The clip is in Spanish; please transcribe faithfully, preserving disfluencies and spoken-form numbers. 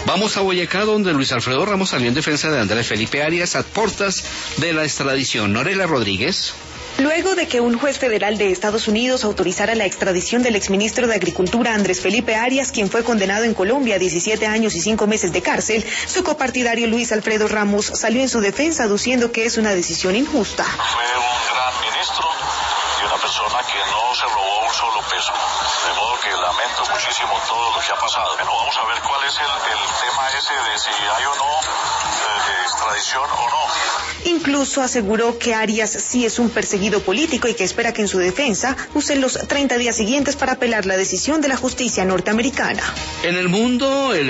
Vamos a Boyacá, donde Luis Alfredo Ramos salió en defensa de Andrés Felipe Arias a portas de la extradición. Norela Rodríguez. Luego de que un juez federal de Estados Unidos autorizara la extradición del exministro de Agricultura Andrés Felipe Arias, quien fue condenado en Colombia a diecisiete años y cinco meses de cárcel, su copartidario Luis Alfredo Ramos salió en su defensa aduciendo que es una decisión injusta. Fue un gran ministro y una persona que no se robó un solo peso. De modo que lamento muchísimo todo lo que ha pasado. Bueno, vamos a ver cuál es el, el tema ese de si hay o no de, de extradición o no. Incluso aseguró que Arias sí es un perseguido político y que espera que en su defensa usen los treinta días siguientes para apelar la decisión de la justicia norteamericana. En el mundo, el